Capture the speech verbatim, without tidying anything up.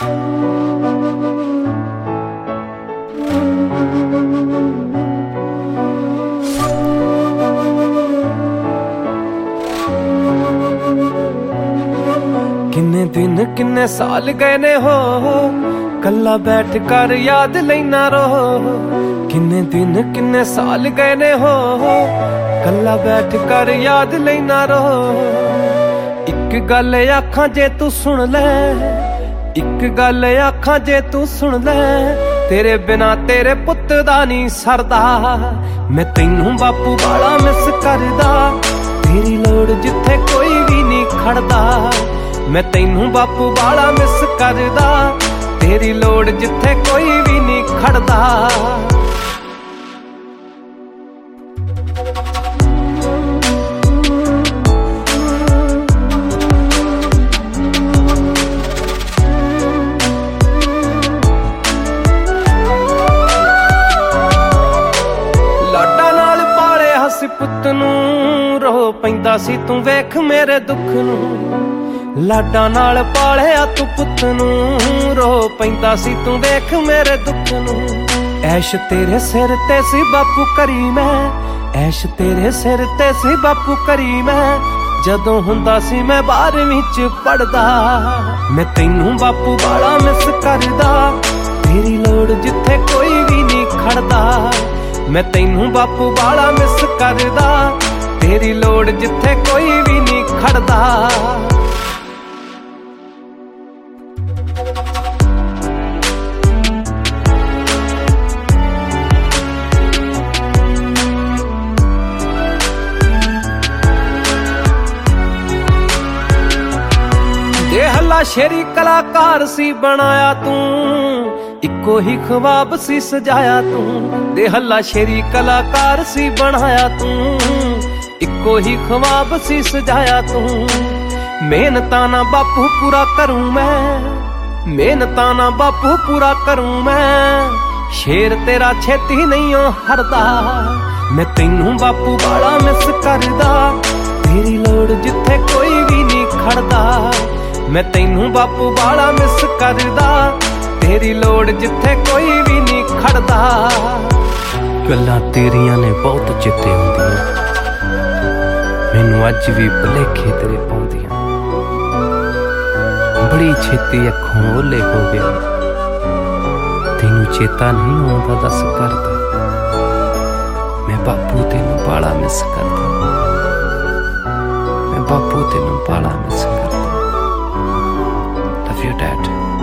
किन्ने दिन किन्ने साल गए ने हो कल्ला बैठ कर याद लेना रो। किन्ने दिन किन्ने साल गए ने हो कल्ला बैठ कर याद लेना रो। इक गल आखां जे तू सुन ले, इक गल आखां जे तू सुन ले, तेरे बिना तेरे पुत्त दा नी सरदा। मैं तैनू बापू वाला मिस करदा, तेरी लोड़ जिथे कोई भी नी खड़दा। मैं तैनू बापू वाला मिस करदा, तेरी लोड़ जिथे कोई भी नी खड़दा। लाडा नाल पाले हसी पुत्त नू, रो पैंदा सी तू वेख मेरे दुख नू। लाडा नाल पालिया तू पुत्त नू, रो पैंदा सी तू वेख मेरे दुख नू। ऐश तेरे सिर ते सी बापू करी मैं, ऐश तेरे सिर ते सी बापू करी मैं, जदों हुंदा सी मैं बारवीं च पढ़दा। मैं तैनू बापू वाला मिस करदा, तेरी लोड़ जिथे कोई भी नी खड़दा। मैं तैनू बापू वाला मिस करदा, तेरी लोड़ जिथे कोई भी नी खड़दा। हल्ला शेरी कलाकार सी बनाया तू, इको ही ख्वाब सी सजाया तू। दे हल्ला शेरी कलाकार सी बनाया तू, इको ही ख्वाब सी सजाया तू। मेहनता ना बापू पूरा करूं मैं, मेहनता ना बापू पूरा करूं मैं, शेर तेरा छेती नहीं हो हरदा। मैं तैनू बापू वाला मिस करदा, तेरी लोड़ जिथे कोई भी नी खड़दा। मैं तैनू बापू वाला मिस करदा, तेरी लोड़ जिथे कोई भी नी खड़दा। गल्लां तेरियां ने बहुत चित्ते हुंदियां, मैनू अज भी भुलेखे तेरे पाउंदियां। बड़ी छेती अखों ओले हो गया, तेनू चेता नहीं आउंदा दस करदा। मैं बापू तेनू बाला मिस करदा, मैं बापू तेनू बाला मिस करदा। Love you, Dad.